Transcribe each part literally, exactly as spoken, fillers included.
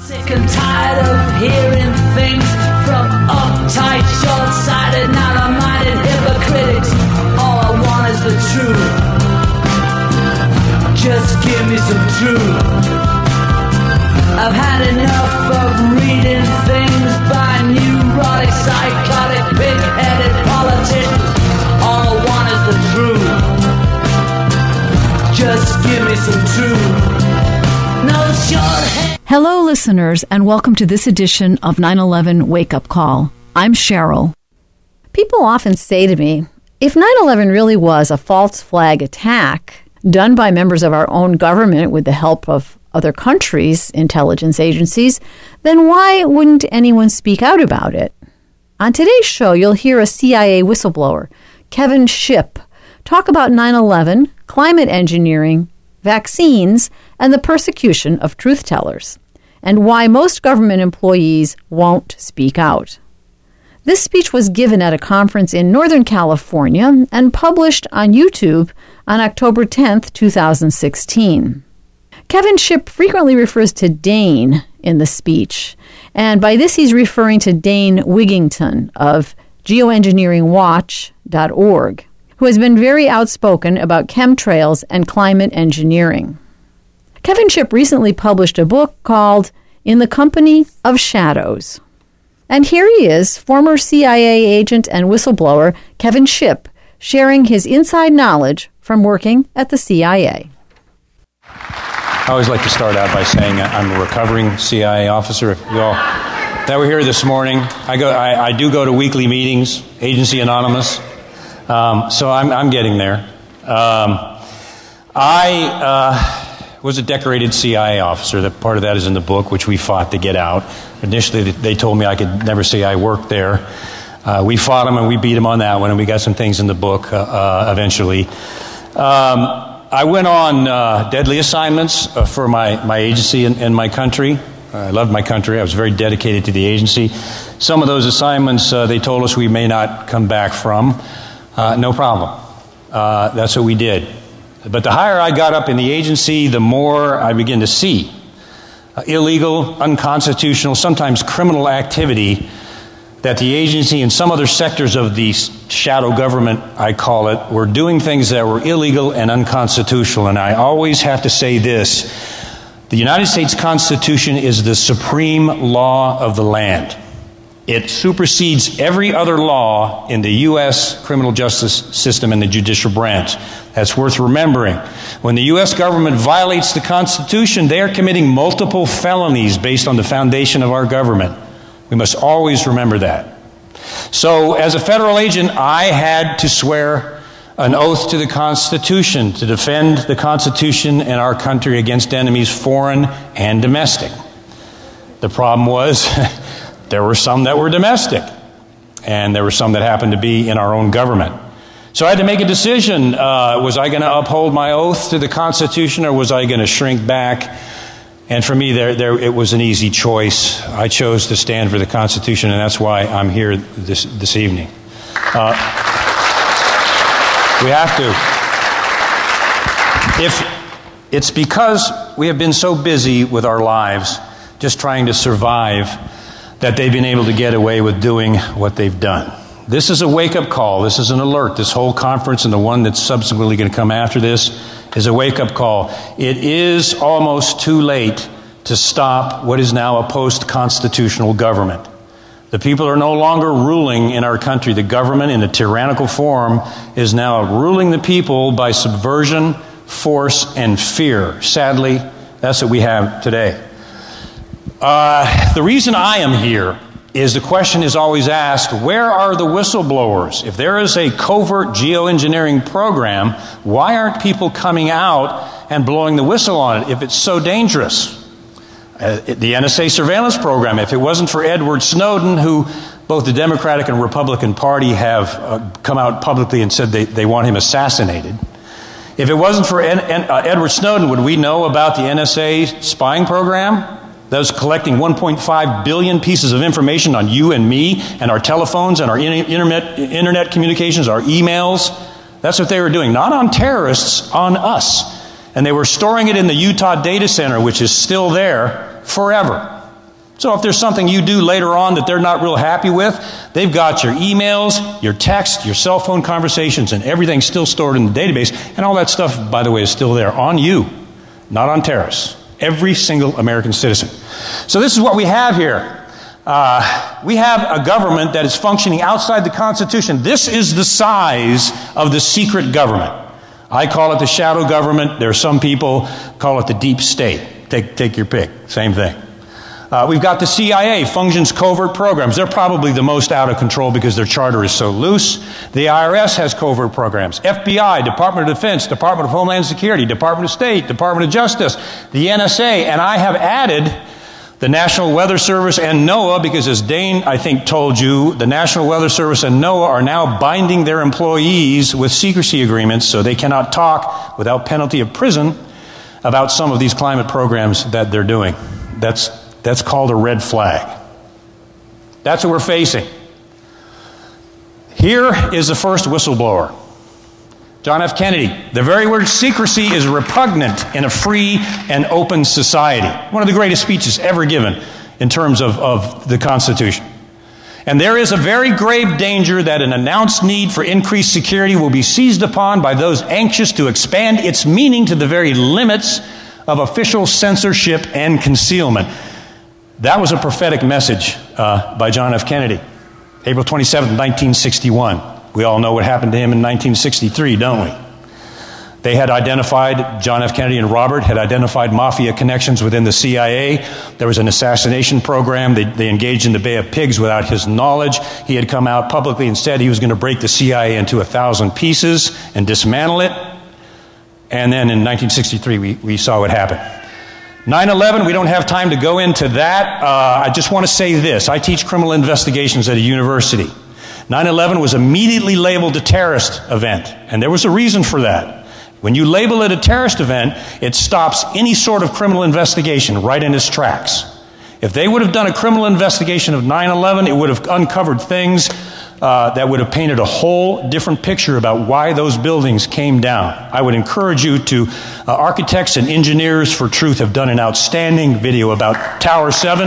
Sick and tired of hearing things from uptight, short-sighted, narrow-minded hypocrites. All I want is the truth. Just give me some truth. I've had enough of reading things by neurotic, psychotic, pig-headed politicians. All I want is the truth. Just give me some truth. No short hair. Hello, listeners, and welcome to this edition of nine eleven Wake Up Call. I'm Cheryl. People often say to me, if nine eleven really was a false flag attack done by members of our own government with the help of other countries' intelligence agencies, then why wouldn't anyone speak out about it? On today's show, you'll hear a C I A whistleblower, Kevin Shipp, talk about nine eleven, climate engineering, vaccines, and the persecution of truth-tellers, and why most government employees won't speak out. This speech was given at a conference in Northern California and published on YouTube on October tenth, twenty sixteen. Kevin Shipp frequently refers to Dane in the speech, and by this he's referring to Dane Wigington of geoengineering watch dot org, who has been very outspoken about chemtrails and climate engineering. Kevin Shipp recently published a book called In the Company of Shadows. And here he is, former C I A agent and whistleblower Kevin Shipp, sharing his inside knowledge from working at the C I A. I always like to start out by saying I'm a recovering C I A officer. If you all that were here this morning, I go. I, I do go to weekly meetings, Agency Anonymous. Um, so I'm, I'm getting there. Um, I uh, was a decorated C I A officer. That part of that is in the book, which we fought to get out. Initially, they told me I could never say I worked there. Uh, we fought them and we beat them on that one, and we got some things in the book uh, uh, eventually. Um, I went on uh, deadly assignments uh, for my, my agency and, and my country. I loved my country. I was very dedicated to the agency. Some of those assignments, uh, they told us we may not come back from. Uh, no problem. Uh, that's what we did. But the higher I got up in the agency, the more I began to see uh, illegal, unconstitutional, sometimes criminal activity that the agency and some other sectors of the shadow government, I call it, were doing things that were illegal and unconstitutional. And I always have to say this: the United States Constitution is the supreme law of the land. It supersedes every other law in the U S criminal justice system and the judicial branch. That's worth remembering. When the U S government violates the Constitution, they are committing multiple felonies based on the foundation of our government. We must always remember that. So, as a federal agent, I had to swear an oath to the Constitution to defend the Constitution and our country against enemies, foreign and domestic. The problem was there were some that were domestic, and there were some that happened to be in our own government. So I had to make a decision. Uh, was I going to uphold my oath to the Constitution, or was I going to shrink back? And for me, there, there, it was an easy choice. I chose to stand for the Constitution, and that's why I'm here this, this evening. Uh, we have to. If it's because we have been so busy with our lives, just trying to survive, that they've been able to get away with doing what they've done. This is a wake-up call. This is an alert. This whole conference and the one that's subsequently going to come after this is a wake-up call. It is almost too late to stop what is now a post-constitutional government. The people are no longer ruling in our country. The government, in a tyrannical form, is now ruling the people by subversion, force, and fear. Sadly, that's what we have today. Uh, the reason I am here is the question is always asked, where are the whistleblowers? If there is a covert geoengineering program, why aren't people coming out and blowing the whistle on it if it's so dangerous? Uh, the N S A surveillance program, if it wasn't for Edward Snowden, who both the Democratic and Republican Party have uh, come out publicly and said they, they want him assassinated. If it wasn't for Ed, Ed, uh, Edward Snowden, would we know about the N S A spying program that was collecting one point five billion pieces of information on you and me and our telephones and our internet, internet communications, our emails? That's what they were doing. Not on terrorists, on us. And they were storing it in the Utah data center, which is still there forever. So if there's something you do later on that they're not real happy with, they've got your emails, your text, your cell phone conversations, and everything's still stored in the database. And all that stuff, by the way, is still there on you, not on terrorists. Every single American citizen. So this is what we have here. Uh, we have a government that is functioning outside the Constitution. This is the size of the secret government. I call it the shadow government. There are some people call it the deep state. Take, take your pick. Same thing. Uh, we've got the C I A, functions covert programs. They're probably the most out of control because their charter is so loose. The I R S has covert programs. F B I, Department of Defense, Department of Homeland Security, Department of State, Department of Justice, the N S A, and I have added the National Weather Service and NOAA, because as Dane, I think, told you, the National Weather Service and NOAA are now binding their employees with secrecy agreements so they cannot talk without penalty of prison about some of these climate programs that they're doing. That's, that's called a red flag. That's what we're facing. Here is the first whistleblower. John F. Kennedy. The very word secrecy is repugnant in a free and open society. One of the greatest speeches ever given in terms of, of the Constitution. And there is a very grave danger that an announced need for increased security will be seized upon by those anxious to expand its meaning to the very limits of official censorship and concealment. That was a prophetic message uh, by John F. Kennedy. April twenty-seventh, nineteen sixty-one. We all know what happened to him in nineteen sixty-three, don't we? They had identified, John F. Kennedy and Robert had identified mafia connections within the C I A. There was an assassination program. They, they engaged in the Bay of Pigs without his knowledge. He had come out publicly and said he was going to break the C I A into a thousand pieces and dismantle it. And then in nineteen sixty-three, we, we saw what happened. nine eleven, we don't have time to go into that. Uh, I just want to say this. I teach criminal investigations at a university. nine eleven was immediately labeled a terrorist event, and there was a reason for that. When you label it a terrorist event, it stops any sort of criminal investigation right in its tracks. If they would have done a criminal investigation of nine eleven, it would have uncovered things uh, that would have painted a whole different picture about why those buildings came down. I would encourage you to, uh, Architects and Engineers for Truth have done an outstanding video about Tower seven.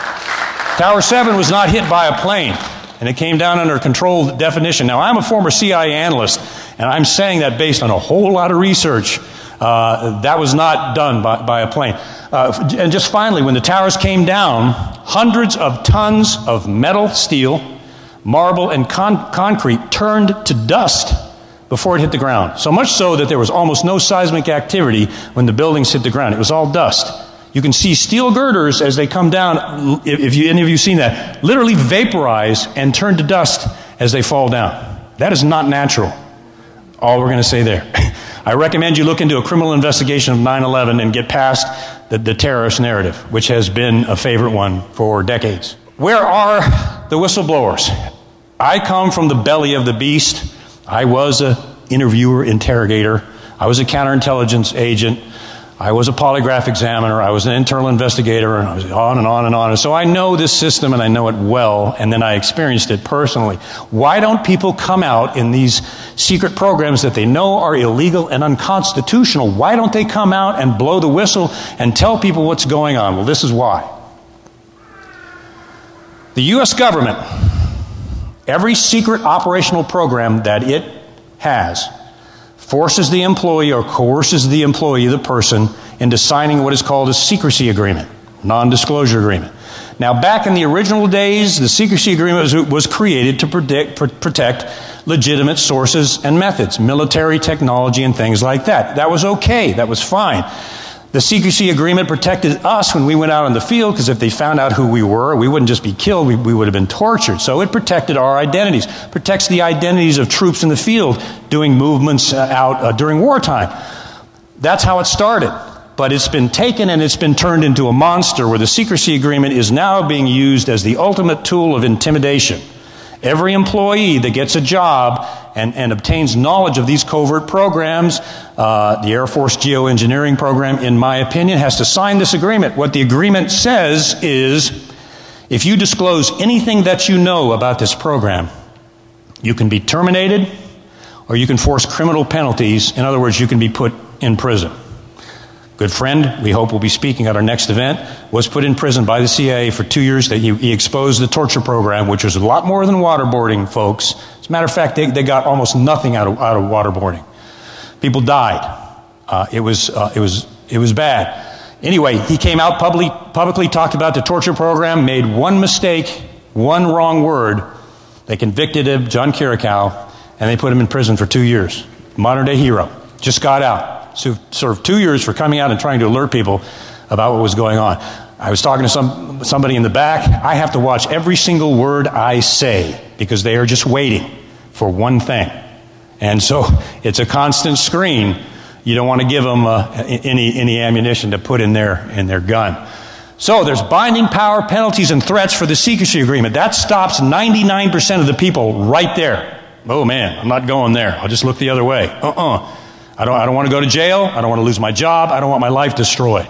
Tower seven was not hit by a plane, and it came down under controlled definition. Now, I'm a former C I A analyst, and I'm saying that based on a whole lot of research. Uh, that was not done by, by a plane. Uh, and just finally, when the towers came down, hundreds of tons of metal, steel, marble, and con- concrete turned to dust before it hit the ground. So much so that there was almost no seismic activity when the buildings hit the ground. It was all dust. You can see steel girders as they come down, if you, any of you seen that, literally vaporize and turn to dust as they fall down. That is not natural. All we're going to say there. I recommend you look into a criminal investigation of nine eleven and get past the, the terrorist narrative, which has been a favorite one for decades. Where are the whistleblowers? I come from the belly of the beast. I was an interviewer, interrogator. I was a counterintelligence agent. I was a polygraph examiner, I was an internal investigator, and I was on and on and on. And so I know this system and I know it well, and then I experienced it personally. Why don't people come out in these secret programs that they know are illegal and unconstitutional? Why don't they come out and blow the whistle and tell people what's going on? Well, this is why. The U S government, every secret operational program that it has, forces the employee or coerces the employee, the person, into signing what is called a secrecy agreement, non-disclosure agreement. Now, back in the original days, the secrecy agreement was, was created to predict, pr- protect legitimate sources and methods, military technology and things like that. That was okay. That was fine. The secrecy agreement protected us when we went out on the field, because if they found out who we were, we wouldn't just be killed, we, we would have been tortured. So it protected our identities, protects the identities of troops in the field doing movements uh, out uh, during wartime. That's how it started. But it's been taken and it's been turned into a monster where the secrecy agreement is now being used as the ultimate tool of intimidation. Every employee that gets a job and, and obtains knowledge of these covert programs, uh, the Air Force geoengineering program, in my opinion, has to sign this agreement. What the agreement says is, if you disclose anything that you know about this program, you can be terminated or you can force criminal penalties. In other words, you can be put in prison. good friend, we hope will be speaking at our next event, was put in prison by the C I A for two years. That he, he exposed the torture program, which was a lot more than waterboarding, folks. As a matter of fact, they, they got almost nothing out of, out of waterboarding. People died. Uh, it was uh, it was it was bad. Anyway, he came out publicly, publicly talked about the torture program, made one mistake, one wrong word. They convicted him, John Kirikow, and they put him in prison for two years. Modern day hero. Just got out. So served two years for coming out and trying to alert people about what was going on. I was talking to some somebody in the back. I have to watch every single word I say because they are just waiting for one thing. And so it's a constant screen. You don't want to give them uh, any any ammunition to put in their in their gun. So there's binding power, penalties, and threats for the secrecy agreement. That stops ninety-nine percent of the people right there. Oh man, I'm not going there. I'll just look the other way. Uh-uh. I don't, I don't want to go to jail. I don't want to lose my job. I don't want my life destroyed.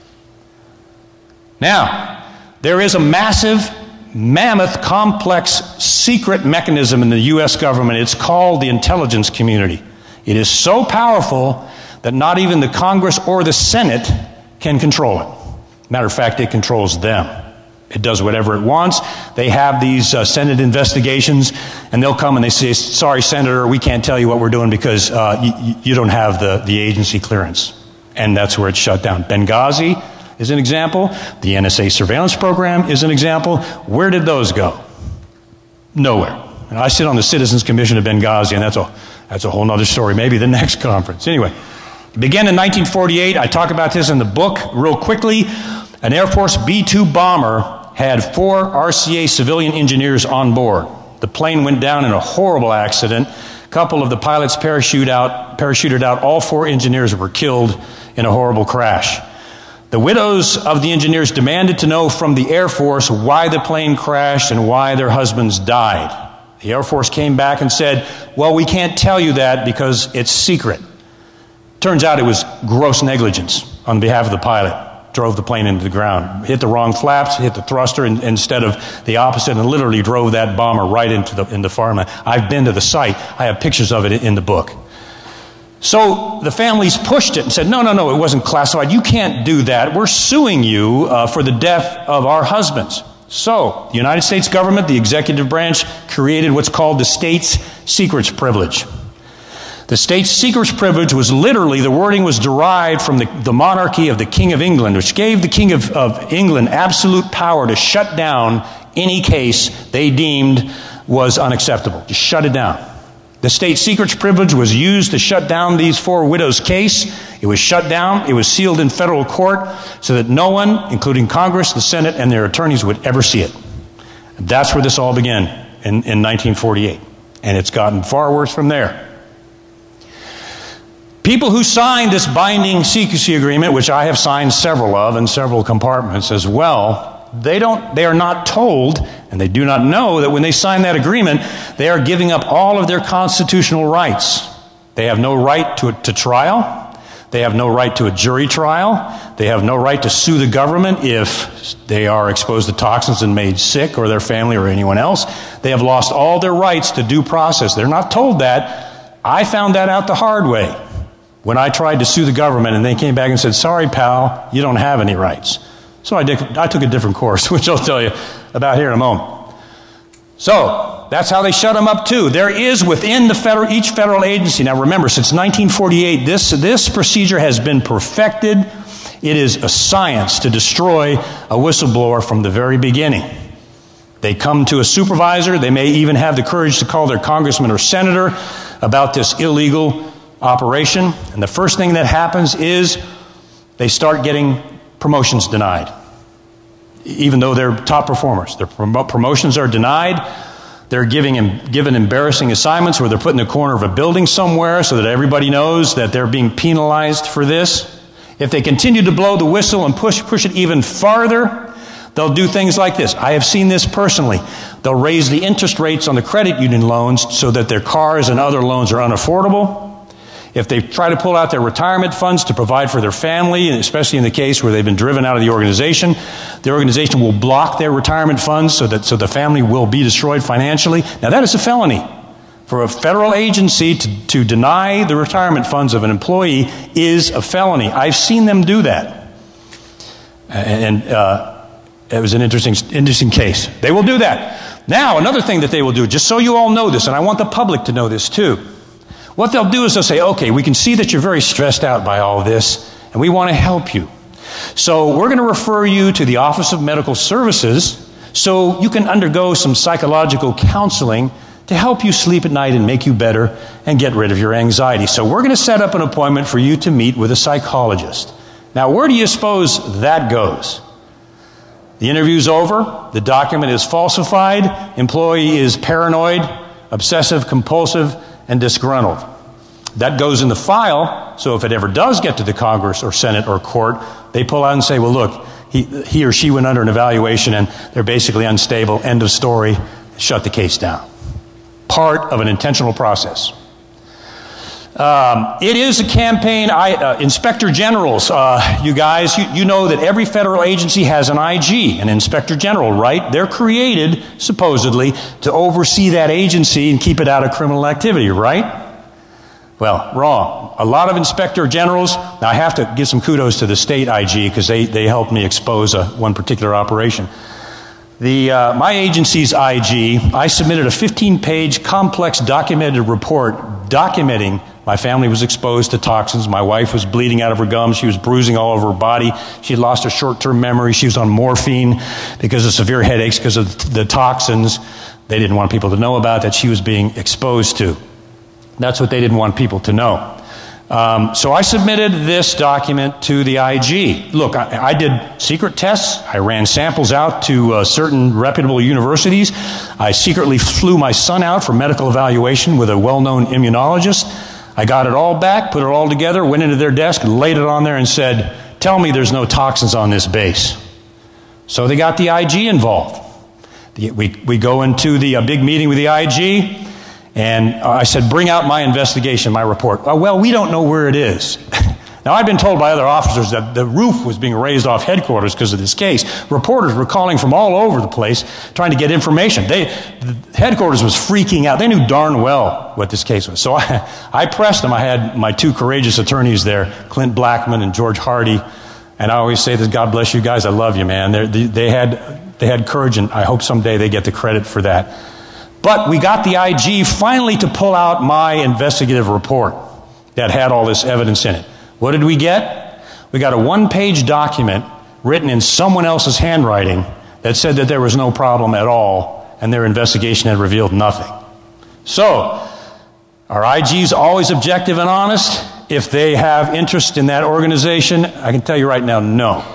Now, there is a massive, mammoth, complex, secret mechanism in the U S government. It's called the intelligence community. It is so powerful that not even the Congress or the Senate can control it. Matter of fact, it controls them. It does whatever it wants. They have these uh, Senate investigations, and they'll come and they say, sorry, Senator, we can't tell you what we're doing because uh, y- you don't have the, the agency clearance. And that's where it's shut down. Benghazi is an example. The N S A surveillance program is an example. Where did those go? Nowhere. And I sit on the Citizens Commission of Benghazi, and that's a, that's a whole other story, maybe the next conference. Anyway, it began in nineteen forty-eight. I talk about this in the book real quickly. An Air Force B two bomber had four R C A civilian engineers on board. The plane went down in a horrible accident. A couple of the pilots parachute out, parachuted out. All four engineers were killed in a horrible crash. The widows of the engineers demanded to know from the Air Force why the plane crashed and why their husbands died. The Air Force came back and said, well, we can't tell you that because it's secret. Turns out it was gross negligence on behalf of the pilot. Drove the plane into the ground, hit the wrong flaps, hit the thruster in, instead of the opposite, and literally drove that bomber right into the, into farmland. I've been to the site. I have pictures of it in the book. So the families pushed it and said, no, no, no, it wasn't classified. You can't do that. We're suing you uh, for the death of our husbands. So the United States government, the executive branch, created what's called the state's secrets privilege. The state's secrets privilege was literally, the wording was derived from the, the monarchy of the King of England, which gave the King of, of England absolute power to shut down any case they deemed was unacceptable. Just shut it down. The state secrets privilege was used to shut down these four widows' case. It was shut down. It was sealed in federal court so that no one, including Congress, the Senate, and their attorneys, would ever see it. And that's where this all began in, in nineteen forty-eight. And it's gotten far worse from there. People who signed this binding secrecy agreement, which I have signed several of in several compartments as well, they don't, they are not told, and they do not know that when they sign that agreement, they are giving up all of their constitutional rights. They have no right to, to trial. They have no right to a jury trial. They have no right to sue the government if they are exposed to toxins and made sick, or their family or anyone else. They have lost all their rights to due process. They're not told that. I found that out the hard way when I tried to sue the government, and they came back and said, sorry, pal, you don't have any rights. So I, did, I took a different course, which I'll tell you about here in a moment. So that's how they shut them up too. There is within the federal, each federal agency, now remember, since nineteen forty-eight, this, this procedure has been perfected. It is a science to destroy a whistleblower from the very beginning. They come to a supervisor. They may even have the courage to call their congressman or senator about this illegal operation, and the first thing that happens is they start getting promotions denied, even though they're top performers. Their prom- promotions are denied. They're giving given embarrassing assignments where they're put in the corner of a building somewhere so that everybody knows that they're being penalized for this. If they continue to blow the whistle and push push it even farther, they'll do things like this. I have seen this personally. They'll raise the interest rates on the credit union loans so that their cars and other loans are unaffordable. If they try to pull out their retirement funds to provide for their family, and especially in the case where they've been driven out of the organization, the organization will block their retirement funds so that so the family will be destroyed financially. Now that is a felony. For a federal agency to, to deny the retirement funds of an employee is a felony. I've seen them do that. And uh, it was an interesting, interesting case. They will do that. Now, another thing that they will do, just so you all know this, and I want the public to know this too. What they'll do is they'll say, okay, we can see that you're very stressed out by all this, and we want to help you. So we're going to refer you to the Office of Medical Services so you can undergo some psychological counseling to help you sleep at night and make you better and get rid of your anxiety. So we're going to set up an appointment for you to meet with a psychologist. Now, where do you suppose that goes? The interview's over, the document is falsified, employee is paranoid, obsessive, compulsive, and disgruntled. That goes in the file, so if it ever does get to the Congress or Senate or court, they pull out and say, well, look, he, he or she went under an evaluation and they're basically unstable, end of story, shut the case down. Part of an intentional process. Um, it is a campaign. I, uh, Inspector Generals, uh, you guys, you, you know that every federal agency has an I G, an Inspector General, right? They're created, supposedly, to oversee that agency and keep it out of criminal activity, right? Well, wrong. A lot of Inspector Generals, now I have to give some kudos to the state I G because they, they helped me expose a, one particular operation. The, uh, my agency's I G, I submitted a fifteen-page complex documented report documenting my family was exposed to toxins. My wife was bleeding out of her gums. She was bruising all over her body. She had lost her short-term memory. She was on morphine because of severe headaches because of the toxins they didn't want people to know about that she was being exposed to. That's what they didn't want people to know. Um, so I submitted this document to the I G. Look, I, I did secret tests. I ran samples out to uh, certain reputable universities. I secretly flew my son out for medical evaluation with a well-known immunologist. I got it all back, put it all together, went into their desk, laid it on there and said, tell me there's no toxins on this base. So they got the I G involved. The, we, we go into the uh, big meeting with the I G. And I said, bring out my investigation, my report. Oh, well, we don't know where it is. Now, I've been told by other officers that the roof was being raised off headquarters because of this case. Reporters were calling from all over the place trying to get information. They, the headquarters was freaking out. They knew darn well what this case was. So I, I pressed them. I had my two courageous attorneys there, Clint Blackman and George Hardy. And I always say that, God bless you guys. I love you, man. They, they, had, they had courage, and I hope someday they get the credit for that. But we got the I G finally to pull out my investigative report that had all this evidence in it. What did we get? We got a one-page document written in someone else's handwriting that said that there was no problem at all and their investigation had revealed nothing. So, are I Gs always objective and honest? If they have interest in that organization, I can tell you right now, no.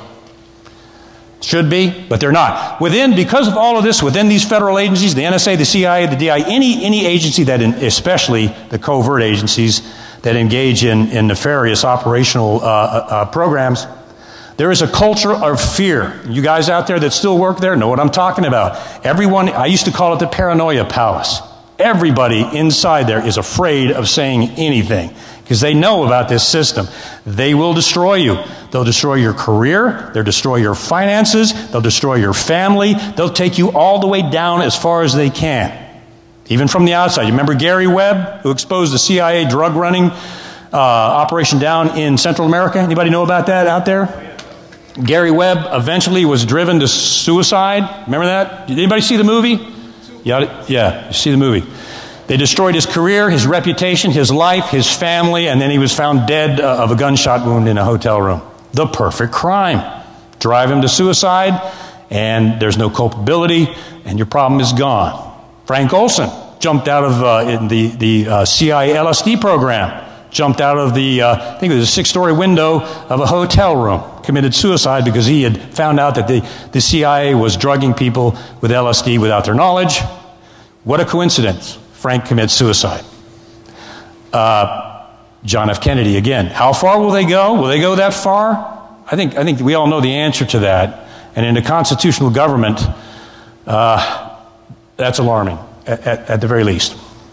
Should be, but they're not. Within, because of all of this, within these federal agencies, the N S A, the C I A, the D I A, any, any agency that, in, especially the covert agencies that engage in, in nefarious operational uh, uh, programs, there is a culture of fear. You guys out there that still work there know what I'm talking about. Everyone, I used to call it the paranoia palace. Everybody inside there is afraid of saying anything because they know about this system. They will destroy you. They'll destroy your career. They'll destroy your finances. They'll destroy your family. They'll take you all the way down as far as they can, even from the outside. You remember Gary Webb, who exposed the C I A drug running uh, operation down in Central America? Anybody know about that out there? Gary Webb eventually was driven to suicide. Remember that? Did anybody see the movie? Yeah, yeah, you see the movie. They destroyed his career, his reputation, his life, his family, and then he was found dead uh, of a gunshot wound in a hotel room. The perfect crime. Drive him to suicide, and there's no culpability, and your problem is gone. Frank Olson jumped out of uh, in the, the uh, C I A L S D program, jumped out of the, uh, I think it was a six-story window of a hotel room, committed suicide because he had found out that the, the C I A was drugging people with L S D without their knowledge. What a coincidence. Frank commits suicide. Uh, John F. Kennedy again. How far will they go? Will they go that far? I think I think we all know the answer to that. And in a constitutional government, uh, that's alarming, at, at, at the very least.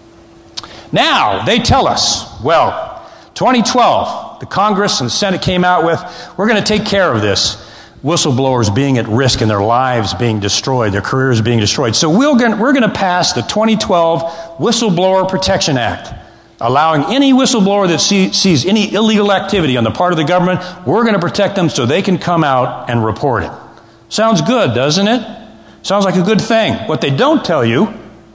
Now, they tell us, well, twenty twelve, the Congress and the Senate came out with, we're going to take care of this. whistleblowers being at risk and their lives being destroyed, their careers being destroyed. So we're going we're going to pass the twenty twelve Whistleblower Protection Act, allowing any whistleblower that see, sees any illegal activity on the part of the government, we're going to protect them so they can come out and report it. Sounds good, doesn't it? Sounds like a good thing. What they don't tell you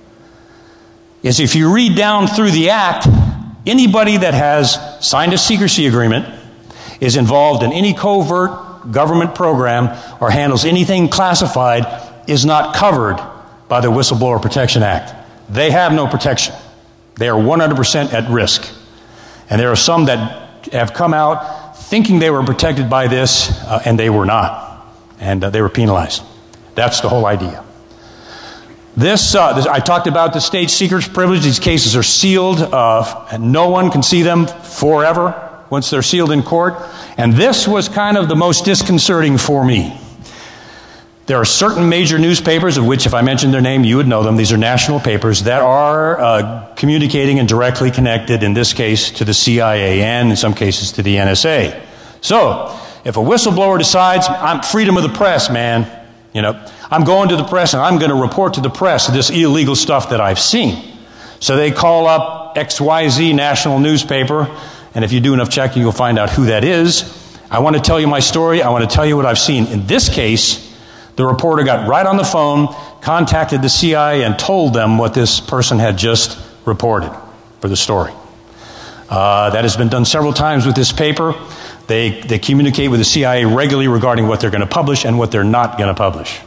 is if you read down through the act, anybody that has signed a secrecy agreement, is involved in any covert government program, or handles anything classified, is not covered by the Whistleblower Protection Act. They have no protection. They are one hundred percent at risk. And there are some that have come out thinking they were protected by this, uh, and they were not. And uh, they were penalized. That's the whole idea. This, uh, this, I talked about the state secrets privilege. These cases are sealed, uh, and no one can see them forever once they're sealed in court. And this was kind of the most disconcerting for me. There are certain major newspapers, of which if I mentioned their name, you would know them. These are national papers that are uh, communicating and directly connected, in this case, to the C I A and in some cases to the N S A. So, if a whistleblower decides, I'm freedom of the press, man, you know, I'm going to the press and I'm going to report to the press this illegal stuff that I've seen. So they call up X Y Z national newspaper, and if you do enough checking, you'll find out who that is. I want to tell you my story. I want to tell you what I've seen. In this case, the reporter got right on the phone, contacted the C I A, and told them what this person had just reported for the story. Uh, that has been done several times with this paper. They, they communicate with the C I A regularly regarding what they're going to publish and what they're not going to publish.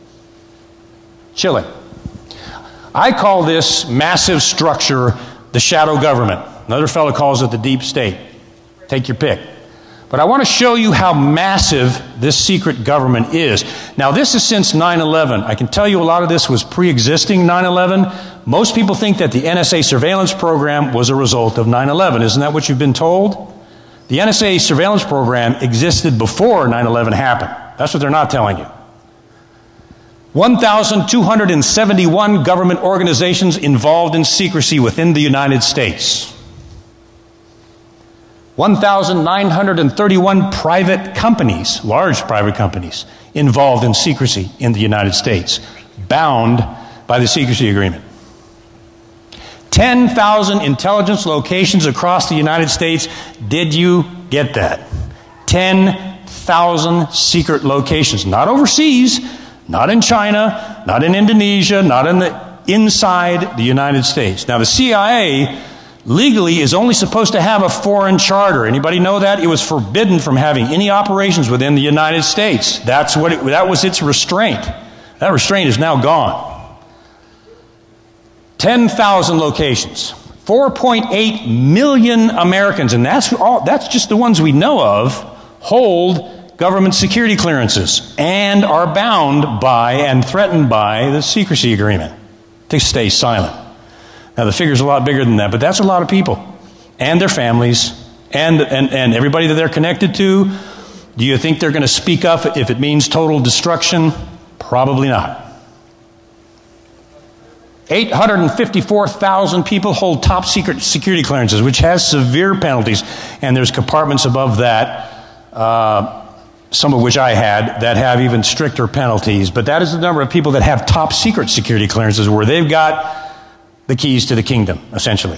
Chilling. I call this massive structure the shadow government. Another fellow calls it the deep state. Take your pick. But I want to show you how massive this secret government is. Now, this is since nine eleven. I can tell you a lot of this was pre-existing nine eleven. Most people think that the N S A surveillance program was a result of nine eleven. Isn't that what you've been told? The N S A surveillance program existed before nine eleven happened. That's what they're not telling you. one thousand two hundred seventy-one government organizations involved in secrecy within the United States. one thousand nine hundred thirty-one private companies, large private companies, involved in secrecy in the United States, bound by the secrecy agreement. ten thousand intelligence locations across the United States. Did you get that? ten thousand secret locations, not overseas, not in China, not in Indonesia, not in the inside the United States. Now, the C I A legally is only supposed to have a foreign charter. Anybody know that? It was forbidden from having any operations within the United States. That's what it, that was its restraint. That restraint is now gone. ten thousand locations. four point eight million Americans, and that's all, that's just the ones we know of, hold government security clearances and are bound by and threatened by the secrecy agreement to stay silent. Now, the figure's a lot bigger than that, but that's a lot of people and their families and, and, and everybody that they're connected to. Do you think they're going to speak up if it means total destruction? Probably not. eight hundred fifty-four thousand people hold top secret security clearances, which has severe penalties, and there's compartments above that, uh, some of which I had, that have even stricter penalties. But that is the number of people that have top secret security clearances where they've got the keys to the kingdom, essentially.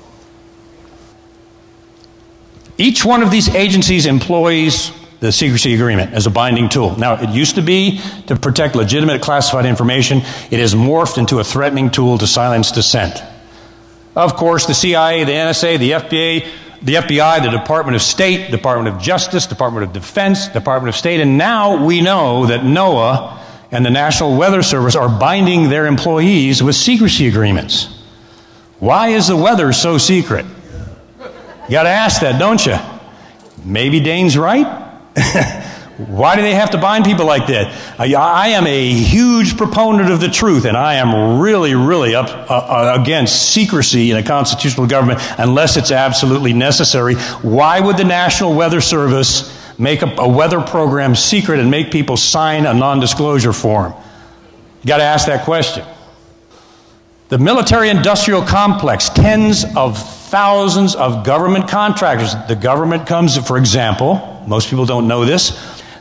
Each one of these agencies employs the secrecy agreement as a binding tool. Now, it used to be to protect legitimate classified information. It has morphed into a threatening tool to silence dissent. Of course, the C I A, the N S A, the F B I, the F B I, the Department of State, Department of Justice, Department of Defense, Department of State, and now we know that NOAA and the National Weather Service are binding their employees with secrecy agreements. Why is the weather so secret? You got to ask that, don't you? Maybe Dane's right. Why do they have to bind people like that? I, I am a huge proponent of the truth, and I am really, really up uh, against secrecy in a constitutional government unless it's absolutely necessary. Why would the National Weather Service make a, a weather program secret and make people sign a non-disclosure form? You got to ask that question. The military-industrial complex, tens of thousands of government contractors. The government comes, for example, most people don't know this,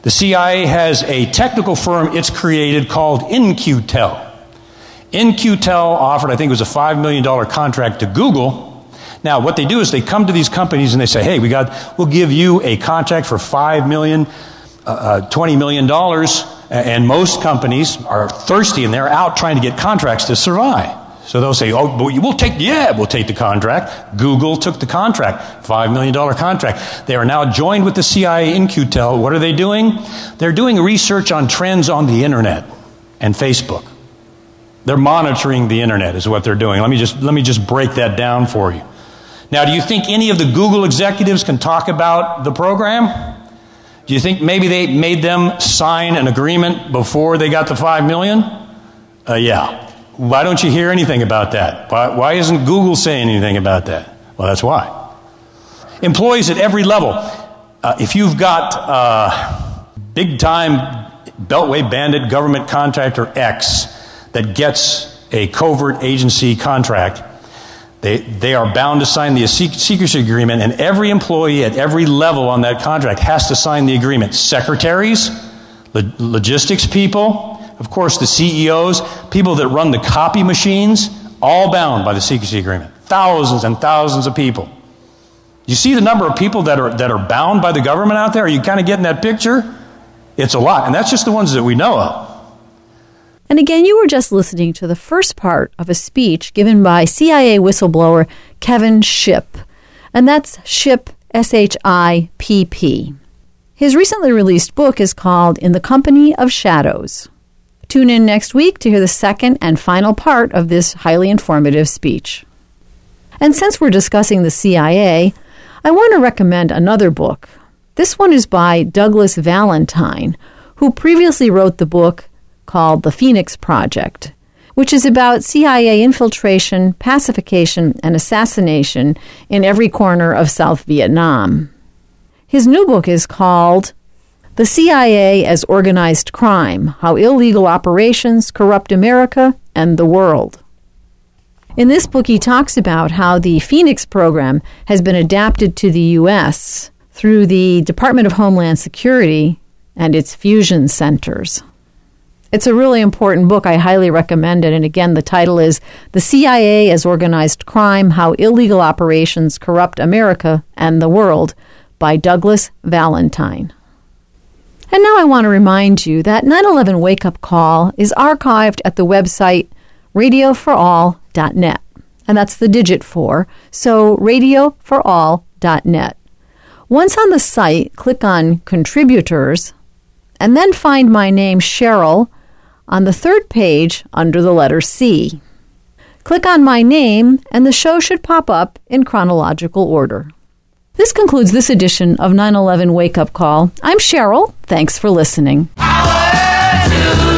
The C I A has a technical firm it's created called In-Q-Tel. In-Q-Tel offered, I think it was a five million dollars contract to Google. Now, what they do is they come to these companies and they say, hey, we got, we'll give you a contract for five million dollars, uh, twenty million dollars, and most companies are thirsty and they're out trying to get contracts to survive. So they'll say, oh, but we'll take, yeah, we'll take the contract. Google took the contract, five million dollars contract. They are now joined with the C I A In-Q-Tel. What are they doing? They're doing research on trends on the internet and Facebook. They're monitoring the internet is what they're doing. Let me just, let me just break that down for you. Now, do you think any of the Google executives can talk about the program? Do you think maybe they made them sign an agreement before they got the five million dollars? Uh, yeah. Why don't you hear anything about that? Why, why isn't Google saying anything about that? Well, that's why. Employees at every level. Uh, if you've got uh, big-time Beltway bandit government contractor X that gets a covert agency contract, they, they are bound to sign the secrecy agreement, and every employee at every level on that contract has to sign the agreement. Secretaries, lo- logistics people, of course, the C E Os, people that run the copy machines, all bound by the secrecy agreement. Thousands and thousands of people. You see the number of people that are that are bound by the government out there? Are you kind of getting that picture? It's a lot, and that's just the ones that we know of. And again, you were just listening to the first part of a speech given by C I A whistleblower Kevin Shipp, and that's Shipp, S H I P P. His recently released book is called In the Company of Shadows. Tune in next week to hear the second and final part of this highly informative speech. And since we're discussing the C I A, I want to recommend another book. This one is by Douglas Valentine, who previously wrote the book called The Phoenix Project, which is about C I A infiltration, pacification, and assassination in every corner of South Vietnam. His new book is called The C I A as Organized Crime, How Illegal Operations Corrupt America and the World. In this book, he talks about how the Phoenix program has been adapted to the U S through the Department of Homeland Security and its fusion centers. It's a really important book. I highly recommend it. And again, the title is The C I A as Organized Crime, How Illegal Operations Corrupt America and the World by Douglas Valentine. And now I want to remind you that nine eleven Wake Up Call is archived at the website radio for all dot net. And that's the digit four, so radio for all dot net. Once on the site, click on Contributors, and then find my name, Cheryl, on the third page under the letter C. Click on my name, and the show should pop up in chronological order. This concludes this edition of nine eleven Wake Up Call. I'm Cheryl. Thanks for listening. Power to